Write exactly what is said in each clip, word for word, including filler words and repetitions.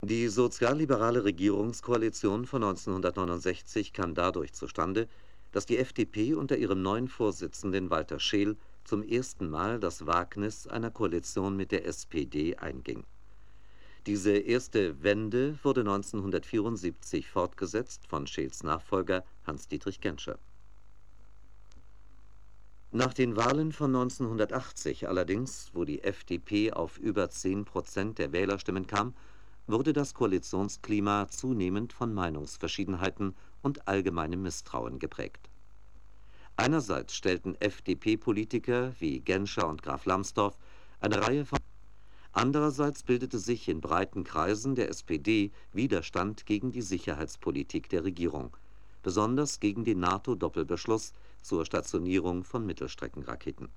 Die sozialliberale Regierungskoalition von neunzehnhundertneunundsechzig kam dadurch zustande, dass die F D P unter ihrem neuen Vorsitzenden Walter Scheel zum ersten Mal das Wagnis einer Koalition mit der S P D einging. Diese erste Wende wurde neunzehnhundertvierundsiebzig fortgesetzt von Scheels Nachfolger Hans-Dietrich Genscher. Nach den Wahlen von neunzehnhundertachtzig allerdings, wo die F D P auf über zehn Prozent der Wählerstimmen kam, wurde das Koalitionsklima zunehmend von Meinungsverschiedenheiten und allgemeinem Misstrauen geprägt. Einerseits stellten F D P-Politiker wie Genscher und Graf Lambsdorff eine Reihe von Andererseits bildete sich in breiten Kreisen der S P D Widerstand gegen die Sicherheitspolitik der Regierung, besonders gegen den NATO-Doppelbeschluss zur Stationierung von Mittelstreckenraketen.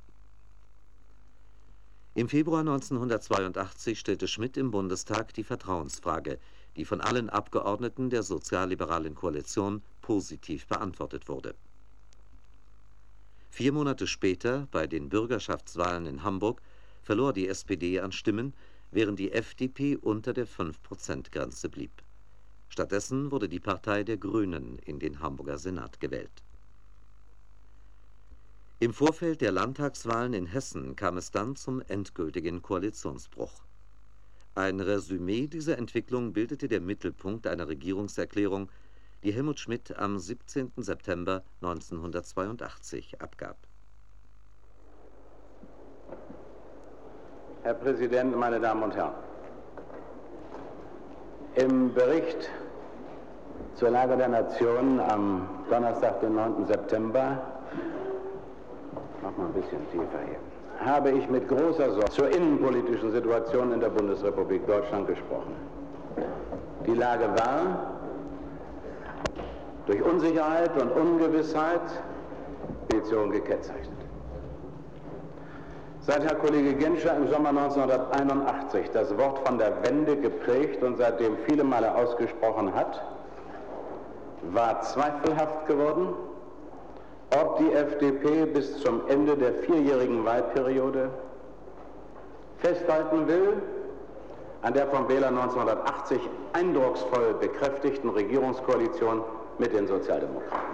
Im Februar neunzehnhundertzweiundachtzig stellte Schmidt im Bundestag die Vertrauensfrage, die von allen Abgeordneten der sozialliberalen Koalition positiv beantwortet wurde. Vier Monate später, bei den Bürgerschaftswahlen in Hamburg, verlor die S P D an Stimmen, während die F D P unter der fünf Prozent Grenze blieb. Stattdessen wurde die Partei der Grünen in den Hamburger Senat gewählt. Im Vorfeld der Landtagswahlen in Hessen kam es dann zum endgültigen Koalitionsbruch. Ein Resümee dieser Entwicklung bildete der Mittelpunkt einer Regierungserklärung, die Helmut Schmidt am siebzehnten September neunzehnhundertzweiundachtzig abgab. Herr Präsident, meine Damen und Herren! Im Bericht zur Lage der Nation am Donnerstag, den neunten September, noch mal ein bisschen tiefer hier, habe ich mit großer Sorge zur innenpolitischen Situation in der Bundesrepublik Deutschland gesprochen. Die Lage war durch Unsicherheit und Ungewissheit gekennzeichnet. Seit Herr Kollege Genscher im Sommer neunzehnhunderteinundachtzig das Wort von der Wende geprägt und seitdem viele Male ausgesprochen hat, war zweifelhaft geworden, ob die F D P bis zum Ende der vierjährigen Wahlperiode festhalten will an der vom Wähler neunzehnhundertachtzig eindrucksvoll bekräftigten Regierungskoalition mit den Sozialdemokraten.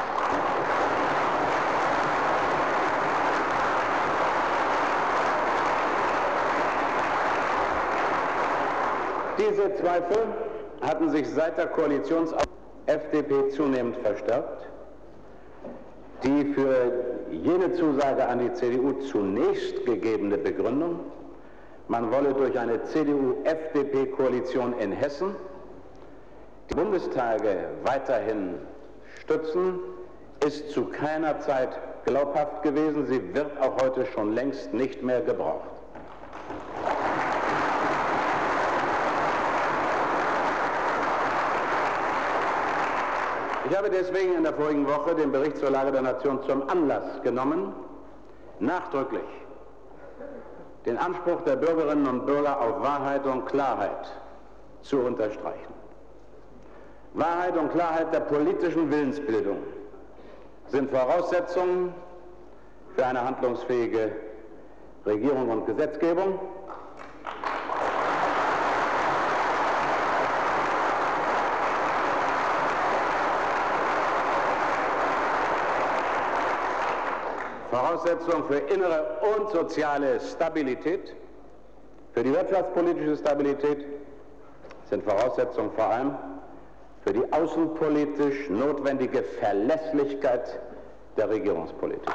Diese Zweifel hatten sich seit der Koalitionsauflösung F D P zunehmend verstärkt, die für jene Zusage an die C D U zunächst gegebene Begründung, man wolle durch eine C D U-F D P-Koalition in Hessen die Bundestage weiterhin stützen, ist zu keiner Zeit glaubhaft gewesen. Sie wird auch heute schon längst nicht mehr gebraucht. Ich habe deswegen in der vorigen Woche den Bericht zur Lage der Nation zum Anlass genommen, nachdrücklich den Anspruch der Bürgerinnen und Bürger auf Wahrheit und Klarheit zu unterstreichen. Wahrheit und Klarheit der politischen Willensbildung sind Voraussetzungen für eine handlungsfähige Regierung und Gesetzgebung. Voraussetzungen für innere und soziale Stabilität, für die wirtschaftspolitische Stabilität sind Voraussetzungen vor allem für die außenpolitisch notwendige Verlässlichkeit der Regierungspolitik.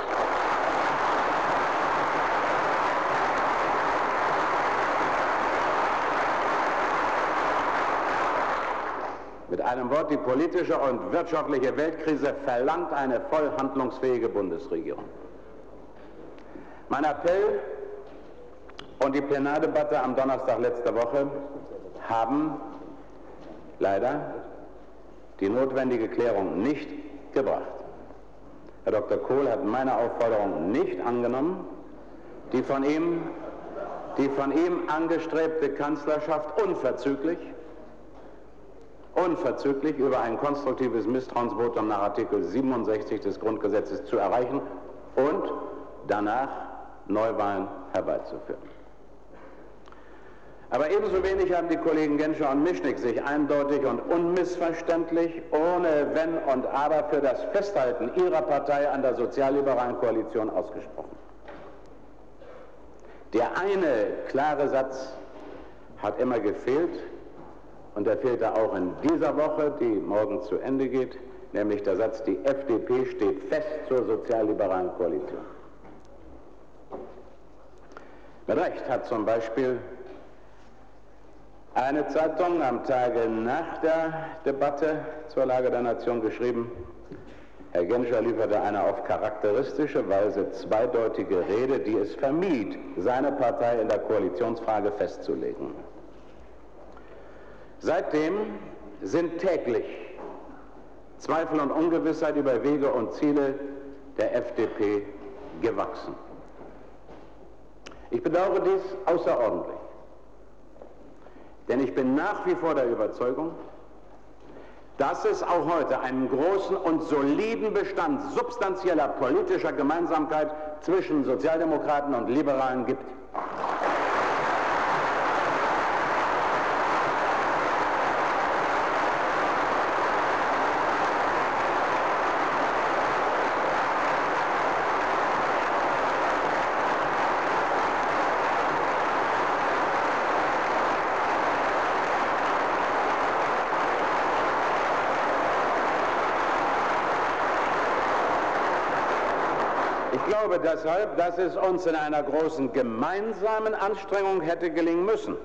Mit einem Wort, die politische und wirtschaftliche Weltkrise verlangt eine voll handlungsfähige Bundesregierung. Mein Appell und die Plenardebatte am Donnerstag letzter Woche haben leider die notwendige Klärung nicht gebracht. Herr Doktor Kohl hat meine Aufforderung nicht angenommen, die von ihm, die von ihm angestrebte Kanzlerschaft unverzüglich unverzüglich über ein konstruktives Misstrauensvotum nach Artikel siebenundsechzig des Grundgesetzes zu erreichen und danach Neuwahlen herbeizuführen. Aber ebenso wenig haben die Kollegen Genscher und Mischnick sich eindeutig und unmissverständlich, ohne Wenn und Aber, für das Festhalten ihrer Partei an der sozialliberalen Koalition ausgesprochen. Der eine klare Satz hat immer gefehlt, und der fehlte auch in dieser Woche, die morgen zu Ende geht, nämlich der Satz, die F D P steht fest zur sozialliberalen Koalition. Mit Recht hat zum Beispiel eine Zeitung am Tage nach der Debatte zur Lage der Nation geschrieben, Herr Genscher lieferte eine auf charakteristische Weise zweideutige Rede, die es vermied, seine Partei in der Koalitionsfrage festzulegen. Seitdem sind täglich Zweifel und Ungewissheit über Wege und Ziele der F D P gewachsen. Ich bedauere dies außerordentlich, denn ich bin nach wie vor der Überzeugung, dass es auch heute einen großen und soliden Bestand substanzieller politischer Gemeinsamkeit zwischen Sozialdemokraten und Liberalen gibt. Ich glaube deshalb, dass es uns in einer großen gemeinsamen Anstrengung hätte gelingen müssen,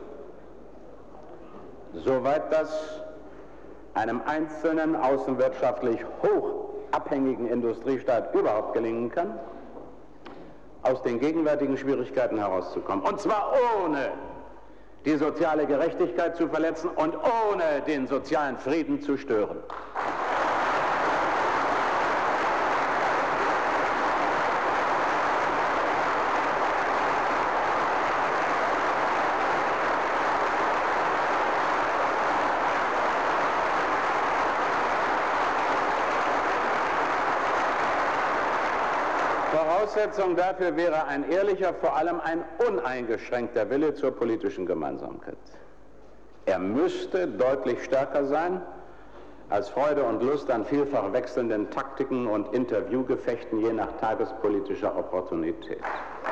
soweit das einem einzelnen außenwirtschaftlich hoch abhängigen Industriestaat überhaupt gelingen kann, aus den gegenwärtigen Schwierigkeiten herauszukommen. Und zwar ohne die soziale Gerechtigkeit zu verletzen und ohne den sozialen Frieden zu stören. Voraussetzung dafür wäre ein ehrlicher, vor allem ein uneingeschränkter Wille zur politischen Gemeinsamkeit. Er müsste deutlich stärker sein als Freude und Lust an vielfach wechselnden Taktiken und Interviewgefechten je nach tagespolitischer Opportunität.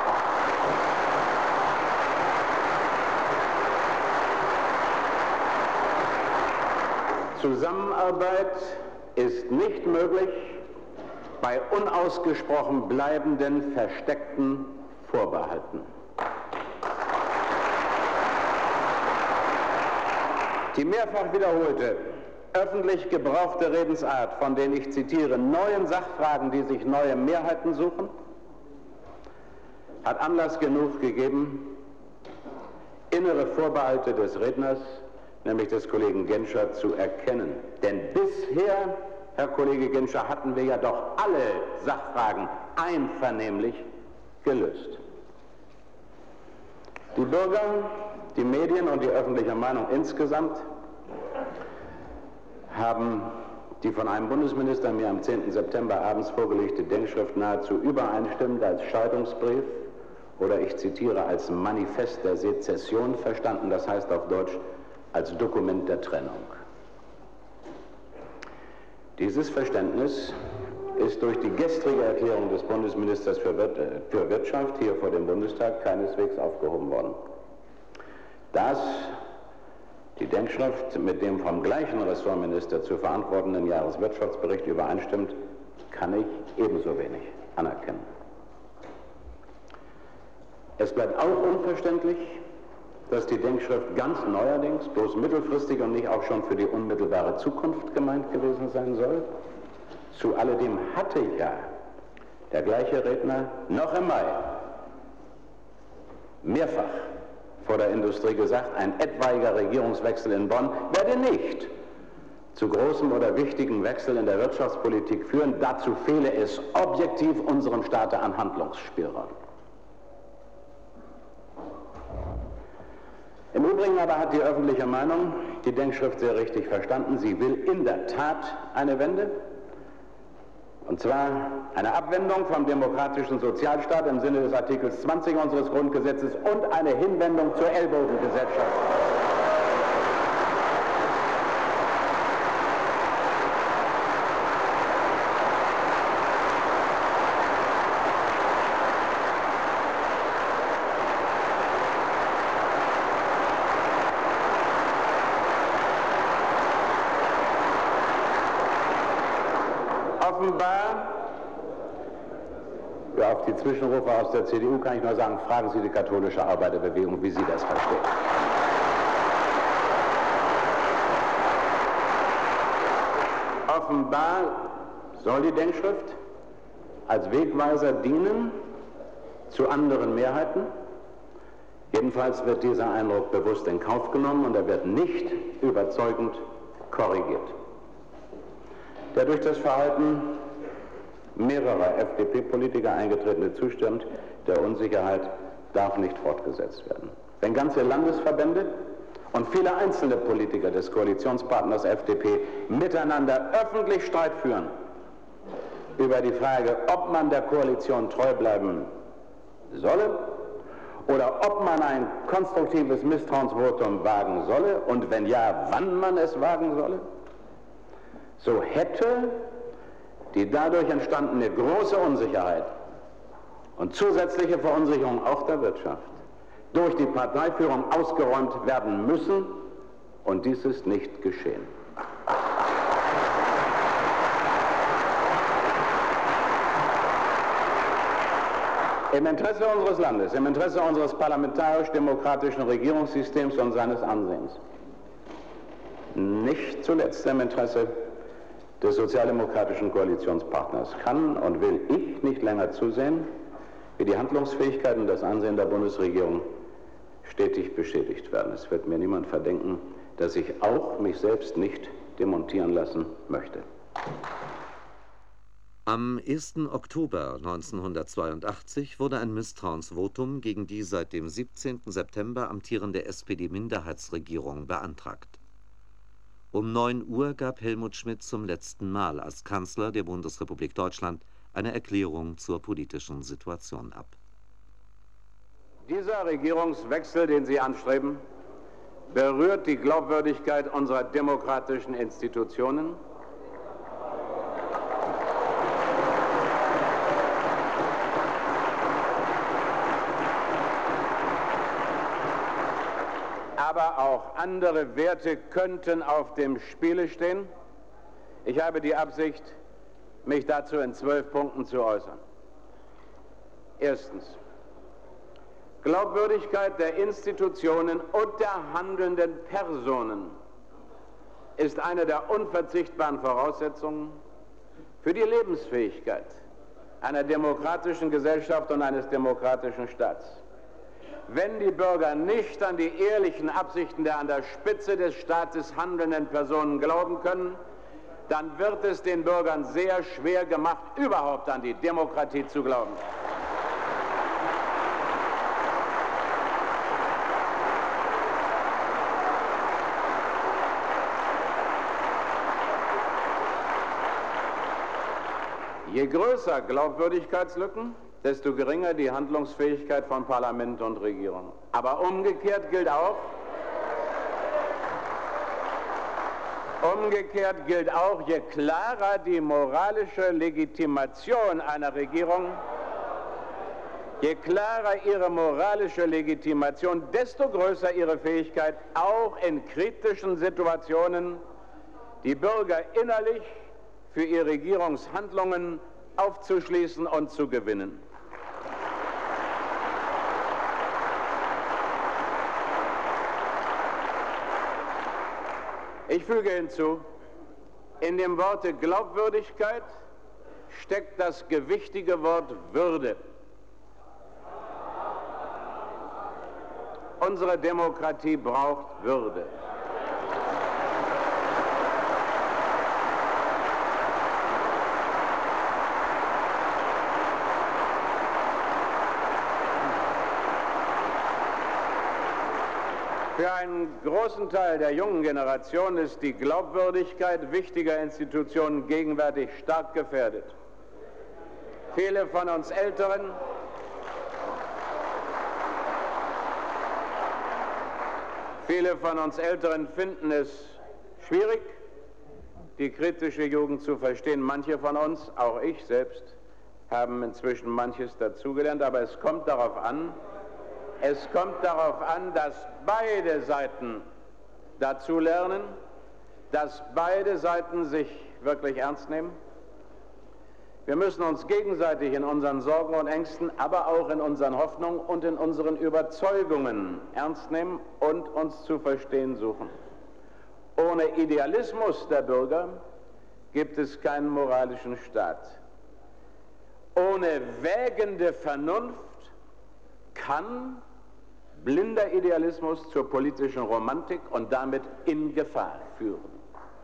Zusammenarbeit ist nicht möglich bei unausgesprochen bleibenden, versteckten Vorbehalten. Die mehrfach wiederholte, öffentlich gebrauchte Redensart, von denen ich zitiere, neuen Sachfragen, die sich neue Mehrheiten suchen, hat Anlass genug gegeben, innere Vorbehalte des Redners, nämlich des Kollegen Genscher, zu erkennen. Denn bisher, Herr Kollege Genscher, hatten wir ja doch alle Sachfragen einvernehmlich gelöst. Die Bürger, die Medien und die öffentliche Meinung insgesamt haben die von einem Bundesminister mir am zehnten September abends vorgelegte Denkschrift nahezu übereinstimmend als Scheidungsbrief oder, ich zitiere, als Manifest der Sezession verstanden, das heißt auf Deutsch als Dokument der Trennung. Dieses Verständnis ist durch die gestrige Erklärung des Bundesministers für Wirtschaft hier vor dem Bundestag keineswegs aufgehoben worden. Dass die Denkschrift mit dem vom gleichen Ressortminister zu verantwortenden Jahreswirtschaftsbericht übereinstimmt, kann ich ebenso wenig anerkennen. Es bleibt auch unverständlich, dass die Denkschrift ganz neuerdings bloß mittelfristig und nicht auch schon für die unmittelbare Zukunft gemeint gewesen sein soll. Zu alledem hatte ja der gleiche Redner noch im Mai mehrfach vor der Industrie gesagt, ein etwaiger Regierungswechsel in Bonn werde nicht zu großem oder wichtigen Wechsel in der Wirtschaftspolitik führen. Dazu fehle es objektiv unserem Staate an Handlungsspielraum. Im Übrigen aber hat die öffentliche Meinung die Denkschrift sehr richtig verstanden. Sie will in der Tat eine Wende. Und zwar eine Abwendung vom demokratischen Sozialstaat im Sinne des Artikels zwanzig unseres Grundgesetzes und eine Hinwendung zur Ellbogengesellschaft. Offenbar, ja, auf die Zwischenrufe aus der C D U kann ich nur sagen, fragen Sie die katholische Arbeiterbewegung, wie sie das versteht. Offenbar soll die Denkschrift als Wegweiser dienen zu anderen Mehrheiten. Jedenfalls wird dieser Eindruck bewusst in Kauf genommen und er wird nicht überzeugend korrigiert. Der durch das Verhalten mehrerer F D P-Politiker eingetretene Zustand der Unsicherheit darf nicht fortgesetzt werden. Wenn ganze Landesverbände und viele einzelne Politiker des Koalitionspartners F D P miteinander öffentlich Streit führen über die Frage, ob man der Koalition treu bleiben solle oder ob man ein konstruktives Misstrauensvotum wagen solle und wenn ja, wann man es wagen solle, so hätte die dadurch entstandene große Unsicherheit und zusätzliche Verunsicherung auch der Wirtschaft durch die Parteiführung ausgeräumt werden müssen, und dies ist nicht geschehen. Im Interesse unseres Landes, im Interesse unseres parlamentarisch-demokratischen Regierungssystems und seines Ansehens, nicht zuletzt im Interesse des sozialdemokratischen Koalitionspartners, kann und will ich nicht länger zusehen, wie die Handlungsfähigkeit und das Ansehen der Bundesregierung stetig beschädigt werden. Es wird mir niemand verdenken, dass ich auch mich selbst nicht demontieren lassen möchte. Am ersten Oktober neunzehnhundertzweiundachtzig wurde ein Misstrauensvotum gegen die seit dem siebzehnten September amtierende S P D-Minderheitsregierung beantragt. Um neun Uhr gab Helmut Schmidt zum letzten Mal als Kanzler der Bundesrepublik Deutschland eine Erklärung zur politischen Situation ab. Dieser Regierungswechsel, den Sie anstreben, berührt die Glaubwürdigkeit unserer demokratischen Institutionen, aber auch andere Werte könnten auf dem Spiele stehen. Ich habe die Absicht, mich dazu in zwölf Punkten zu äußern. Erstens. Glaubwürdigkeit der Institutionen und der handelnden Personen ist eine der unverzichtbaren Voraussetzungen für die Lebensfähigkeit einer demokratischen Gesellschaft und eines demokratischen Staats. Wenn die Bürger nicht an die ehrlichen Absichten der an der Spitze des Staates handelnden Personen glauben können, dann wird es den Bürgern sehr schwer gemacht, überhaupt an die Demokratie zu glauben. Je größer Glaubwürdigkeitslücken, desto geringer die Handlungsfähigkeit von Parlament und Regierung. Aber umgekehrt gilt auch, umgekehrt gilt auch, je klarer die moralische Legitimation einer Regierung, je klarer ihre moralische Legitimation, desto größer ihre Fähigkeit, auch in kritischen Situationen die Bürger innerlich für ihre Regierungshandlungen aufzuschließen und zu gewinnen. Ich füge hinzu, in dem Worte Glaubwürdigkeit steckt das gewichtige Wort Würde. Unsere Demokratie braucht Würde. Für einen großen Teil der jungen Generation ist die Glaubwürdigkeit wichtiger Institutionen gegenwärtig stark gefährdet. Viele von uns Älteren Viele von uns Älteren finden es schwierig, die kritische Jugend zu verstehen. Manche von uns, auch ich selbst, haben inzwischen manches dazugelernt, aber es kommt darauf an, es kommt darauf an, dass beide Seiten dazulernen, dass beide Seiten sich wirklich ernst nehmen. Wir müssen uns gegenseitig in unseren Sorgen und Ängsten, aber auch in unseren Hoffnungen und in unseren Überzeugungen ernst nehmen und uns zu verstehen suchen. Ohne Idealismus der Bürger gibt es keinen moralischen Staat. Ohne wägende Vernunft kann blinder Idealismus zur politischen Romantik und damit in Gefahr führen.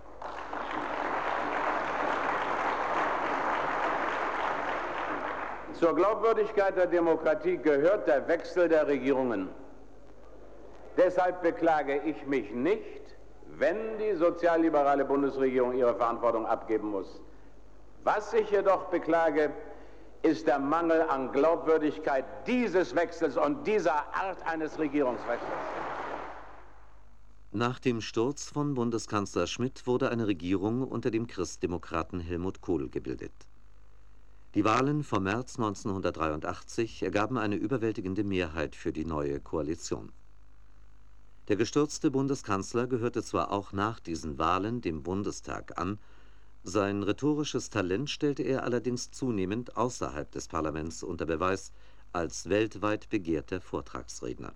Zur Glaubwürdigkeit der Demokratie gehört der Wechsel der Regierungen. Deshalb beklage ich mich nicht, wenn die sozialliberale Bundesregierung ihre Verantwortung abgeben muss. Was ich jedoch beklage, ist der Mangel an Glaubwürdigkeit dieses Wechsels und dieser Art eines Regierungswechsels. Nach dem Sturz von Bundeskanzler Schmidt wurde eine Regierung unter dem Christdemokraten Helmut Kohl gebildet. Die Wahlen vom März neunzehnhundertdreiundachtzig ergaben eine überwältigende Mehrheit für die neue Koalition. Der gestürzte Bundeskanzler gehörte zwar auch nach diesen Wahlen dem Bundestag an, sein rhetorisches Talent stellte er allerdings zunehmend außerhalb des Parlaments unter Beweis als weltweit begehrter Vortragsredner.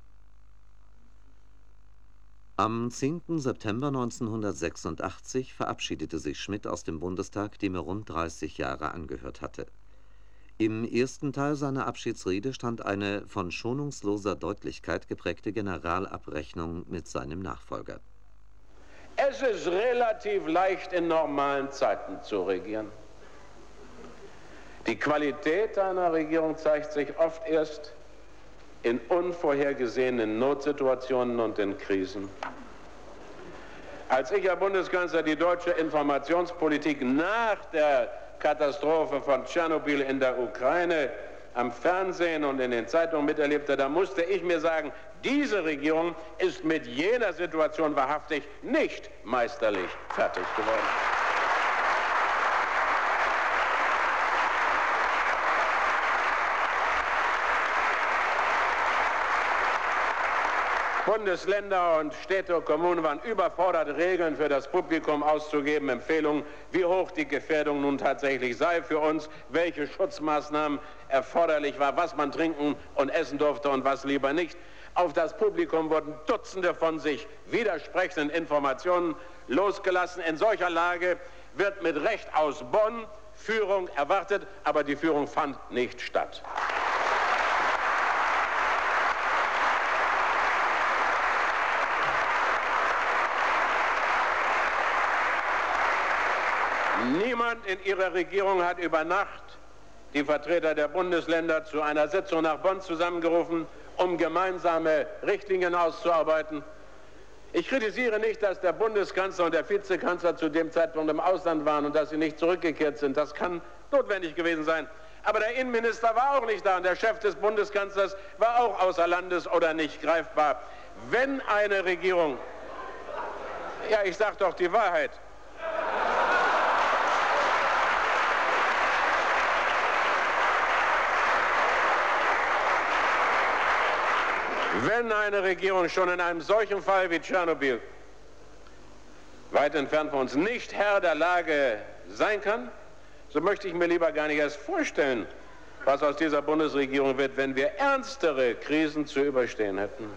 Am zehnten September neunzehnhundertsechsundachtzig verabschiedete sich Schmidt aus dem Bundestag, dem er rund dreißig Jahre angehört hatte. Im ersten Teil seiner Abschiedsrede stand eine von schonungsloser Deutlichkeit geprägte Generalabrechnung mit seinem Nachfolger. Es ist relativ leicht, in normalen Zeiten zu regieren. Die Qualität einer Regierung zeigt sich oft erst in unvorhergesehenen Notsituationen und in Krisen. Als ich, Herr Bundeskanzler, die deutsche Informationspolitik nach der Katastrophe von Tschernobyl in der Ukraine am Fernsehen und in den Zeitungen miterlebte, da musste ich mir sagen, diese Regierung ist mit jener Situation wahrhaftig nicht meisterlich fertig geworden. Bundesländer und Städte und Kommunen waren überfordert, Regeln für das Publikum auszugeben, Empfehlungen, wie hoch die Gefährdung nun tatsächlich sei für uns, welche Schutzmaßnahmen erforderlich war, was man trinken und essen durfte und was lieber nicht. Auf das Publikum wurden Dutzende von sich widersprechenden Informationen losgelassen. In solcher Lage wird mit Recht aus Bonn Führung erwartet, aber die Führung fand nicht statt. Niemand in Ihrer Regierung hat über Nacht die Vertreter der Bundesländer zu einer Sitzung nach Bonn zusammengerufen, um gemeinsame Richtlinien auszuarbeiten. Ich kritisiere nicht, dass der Bundeskanzler und der Vizekanzler zu dem Zeitpunkt im Ausland waren und dass sie nicht zurückgekehrt sind. Das kann notwendig gewesen sein. Aber der Innenminister war auch nicht da und der Chef des Bundeskanzlers war auch außer Landes oder nicht greifbar. Wenn eine Regierung, ja, ich sage doch die Wahrheit, wenn eine Regierung schon in einem solchen Fall wie Tschernobyl weit entfernt von uns nicht Herr der Lage sein kann, so möchte ich mir lieber gar nicht erst vorstellen, was aus dieser Bundesregierung wird, wenn wir ernstere Krisen zu überstehen hätten.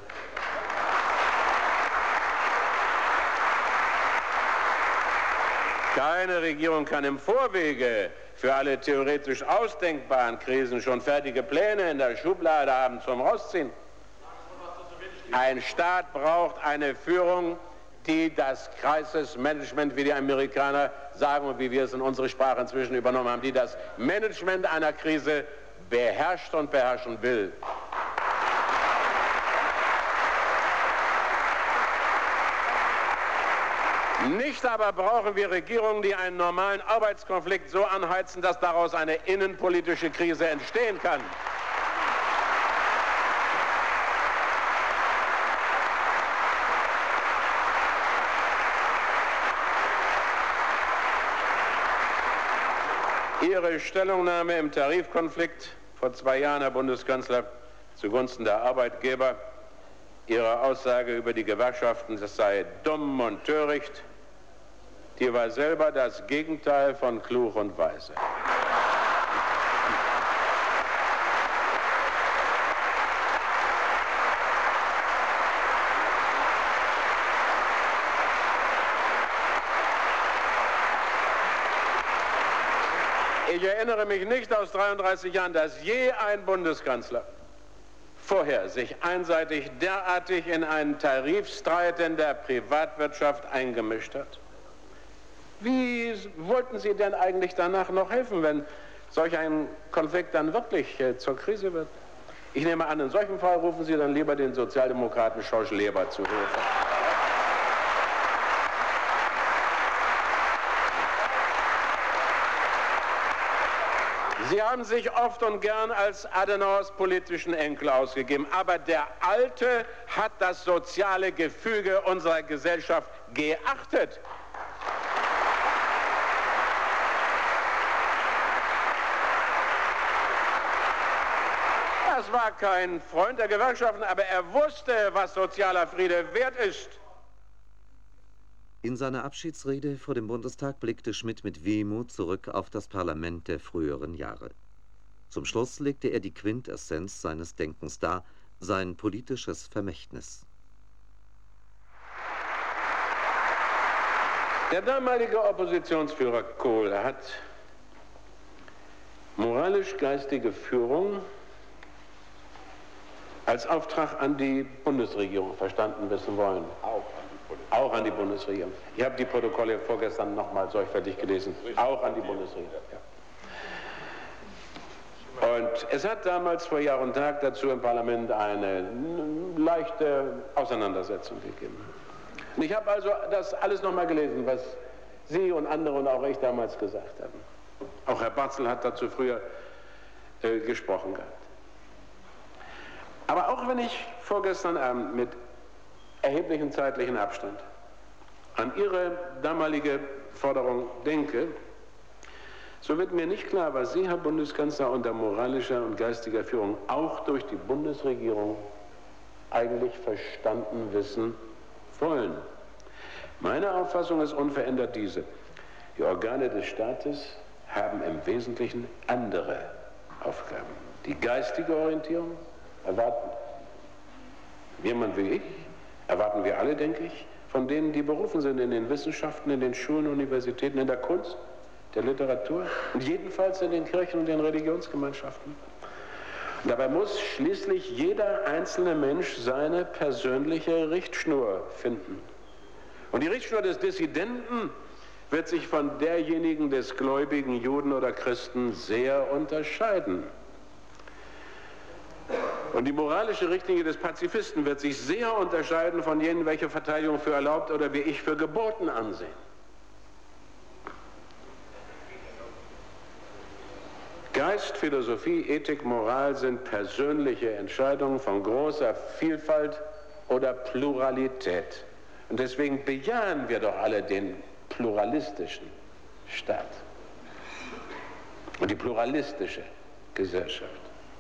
Keine Regierung kann im Vorwege für alle theoretisch ausdenkbaren Krisen schon fertige Pläne in der Schublade haben zum Rausziehen. Ein Staat braucht eine Führung, die das Crisis-Management, wie die Amerikaner sagen und wie wir es in unsere Sprache inzwischen übernommen haben, die das Management einer Krise beherrscht und beherrschen will. Nicht aber brauchen wir Regierungen, die einen normalen Arbeitskonflikt so anheizen, dass daraus eine innenpolitische Krise entstehen kann. Ihre Stellungnahme im Tarifkonflikt vor zwei Jahren, Herr Bundeskanzler, zugunsten der Arbeitgeber, Ihre Aussage über die Gewerkschaften, das sei dumm und töricht, die war selber das Gegenteil von klug und weise. Ich erinnere mich nicht aus dreiunddreißig Jahren, dass je ein Bundeskanzler vorher sich einseitig derartig in einen Tarifstreit in der Privatwirtschaft eingemischt hat. Wie wollten Sie denn eigentlich danach noch helfen, wenn solch ein Konflikt dann wirklich äh, zur Krise wird? Ich nehme an, in solchem Fall rufen Sie dann lieber den Sozialdemokraten Schorsch-Leber zu Hilfe. Sie haben sich oft und gern als Adenauers politischen Enkel ausgegeben, aber der Alte hat das soziale Gefüge unserer Gesellschaft geachtet. Das war kein Freund der Gewerkschaften, aber er wusste, was sozialer Friede wert ist. In seiner Abschiedsrede vor dem Bundestag blickte Schmidt mit Wehmut zurück auf das Parlament der früheren Jahre. Zum Schluss legte er die Quintessenz seines Denkens dar, sein politisches Vermächtnis. Der damalige Oppositionsführer Kohl hat moralisch-geistige Führung als Auftrag an die Bundesregierung verstanden wissen wollen. Auch. Auch an die Bundesregierung. Ich habe die Protokolle vorgestern nochmal sorgfältig gelesen. Auch an die Bundesregierung. Ja. Und es hat damals vor Jahr und Tag dazu im Parlament eine leichte Auseinandersetzung gegeben. Und ich habe also das alles nochmal gelesen, was Sie und andere und auch ich damals gesagt haben. Auch Herr Barzel hat dazu früher äh, gesprochen gehabt. Aber auch wenn ich vorgestern Abend mit erheblichen zeitlichen Abstand an Ihre damalige Forderung denke, so wird mir nicht klar, was Sie, Herr Bundeskanzler, unter moralischer und geistiger Führung auch durch die Bundesregierung eigentlich verstanden wissen wollen. Meine Auffassung ist unverändert diese: Die Organe des Staates haben im Wesentlichen andere Aufgaben. Die geistige Orientierung erwarten jemand wie ich, erwarten wir alle, denke ich, von denen, die berufen sind in den Wissenschaften, in den Schulen, Universitäten, in der Kunst, der Literatur und jedenfalls in den Kirchen und den Religionsgemeinschaften. Und dabei muss schließlich jeder einzelne Mensch seine persönliche Richtschnur finden. Und die Richtschnur des Dissidenten wird sich von derjenigen des gläubigen Juden oder Christen sehr unterscheiden. Und die moralische Richtlinie des Pazifisten wird sich sehr unterscheiden von jenen, welche Verteidigung für erlaubt oder wie ich für geboten ansehen. Geist, Philosophie, Ethik, Moral sind persönliche Entscheidungen von großer Vielfalt oder Pluralität. Und deswegen bejahen wir doch alle den pluralistischen Staat und die pluralistische Gesellschaft.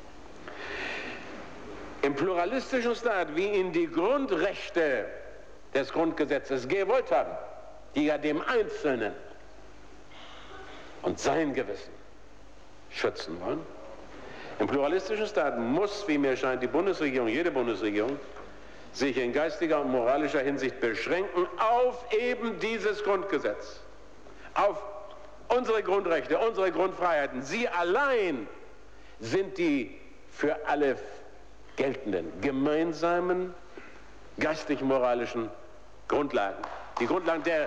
Im pluralistischen Staat, wie ihn die Grundrechte des Grundgesetzes gewollt haben, die ja dem Einzelnen und sein Gewissen schützen wollen, im pluralistischen Staat muss, wie mir scheint, die Bundesregierung, jede Bundesregierung, sich in geistiger und moralischer Hinsicht beschränken auf eben dieses Grundgesetz, auf unsere Grundrechte, unsere Grundfreiheiten. Sie allein sind die für alle geltenden gemeinsamen geistig-moralischen Grundlagen. Die Grundlagen der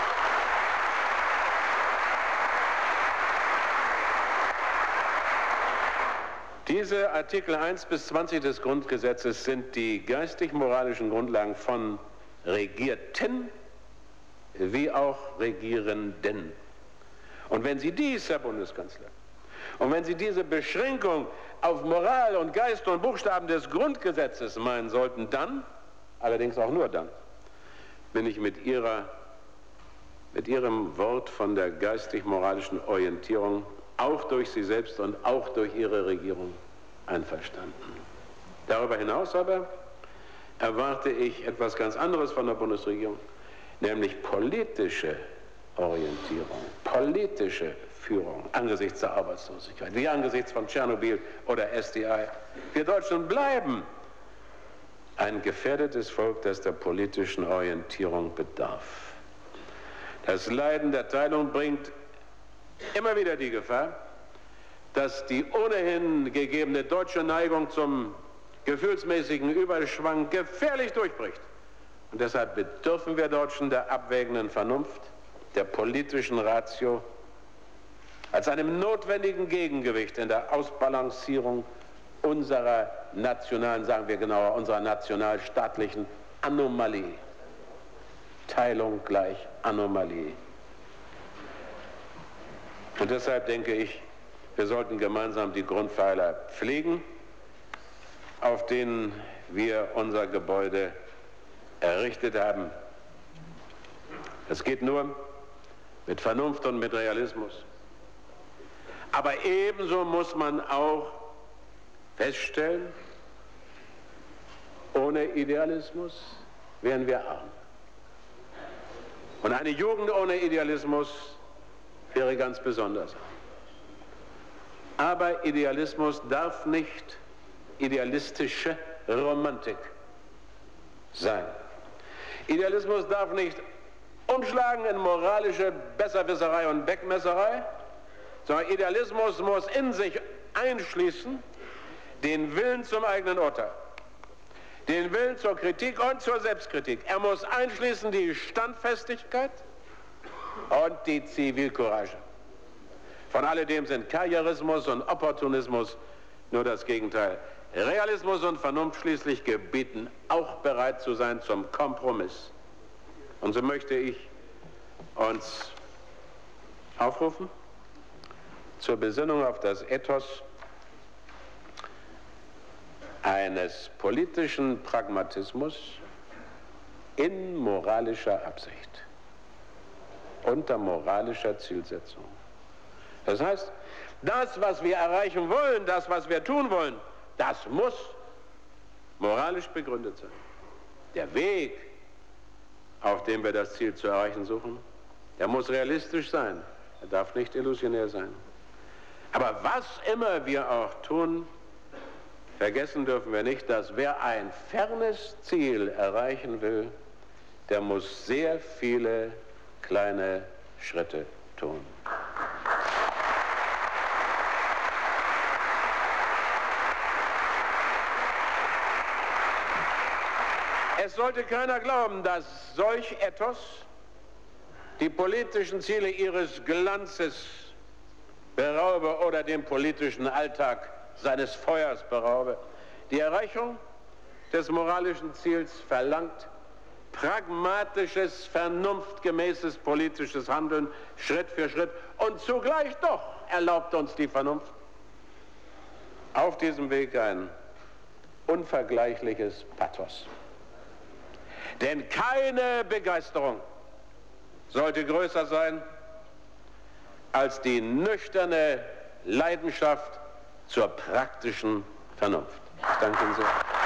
Diese Artikel eins bis zwanzig des Grundgesetzes sind die geistig-moralischen Grundlagen von Regierten, wie auch Regierenden. Und wenn Sie dies, Herr Bundeskanzler, und wenn Sie diese Beschränkung auf Moral und Geist und Buchstaben des Grundgesetzes meinen sollten, dann, allerdings auch nur dann, bin ich mit Ihrer, mit Ihrem Wort von der geistig-moralischen Orientierung auch durch Sie selbst und auch durch Ihre Regierung einverstanden. Darüber hinaus aber erwarte ich etwas ganz anderes von der Bundesregierung, nämlich politische Orientierung, politische Führung angesichts der Arbeitslosigkeit, wie angesichts von Tschernobyl oder S D I. Wir Deutschen bleiben ein gefährdetes Volk, das der politischen Orientierung bedarf. Das Leiden der Teilung bringt immer wieder die Gefahr, dass die ohnehin gegebene deutsche Neigung zum gefühlsmäßigen Überschwang gefährlich durchbricht. Und deshalb bedürfen wir Deutschen der abwägenden Vernunft, der politischen Ratio, als einem notwendigen Gegengewicht in der Ausbalancierung unserer nationalen, sagen wir genauer, unserer nationalstaatlichen Anomalie. Teilung gleich Anomalie. Und deshalb denke ich, wir sollten gemeinsam die Grundpfeiler pflegen, auf denen wir unser Gebäude errichtet haben. Das geht nur mit Vernunft und mit Realismus. Aber ebenso muss man auch feststellen, ohne Idealismus wären wir arm. Und eine Jugend ohne Idealismus wäre ganz besonders arm. Aber Idealismus darf nicht idealistische Romantik sein. Idealismus darf nicht umschlagen in moralische Besserwisserei und Wegmesserei, sondern Idealismus muss in sich einschließen den Willen zum eigenen Urteil, den Willen zur Kritik und zur Selbstkritik. Er muss einschließen die Standfestigkeit und die Zivilcourage. Von alledem sind Karrierismus und Opportunismus nur das Gegenteil. Realismus und Vernunft schließlich gebieten auch bereit zu sein zum Kompromiss. Und so möchte ich uns aufrufen zur Besinnung auf das Ethos eines politischen Pragmatismus in moralischer Absicht, unter moralischer Zielsetzung. Das heißt, das, was wir erreichen wollen, das, was wir tun wollen, das muss moralisch begründet sein. Der Weg, auf dem wir das Ziel zu erreichen suchen, der muss realistisch sein. Er darf nicht illusionär sein. Aber was immer wir auch tun, vergessen dürfen wir nicht, dass wer ein fernes Ziel erreichen will, der muss sehr viele kleine Schritte tun. Es sollte keiner glauben, dass solch Ethos die politischen Ziele ihres Glanzes beraube oder den politischen Alltag seines Feuers beraube. Die Erreichung des moralischen Ziels verlangt pragmatisches, vernunftgemäßes politisches Handeln, Schritt für Schritt, und zugleich doch erlaubt uns die Vernunft auf diesem Weg ein unvergleichliches Pathos. Denn keine Begeisterung sollte größer sein als die nüchterne Leidenschaft zur praktischen Vernunft. Ich danke Ihnen sehr.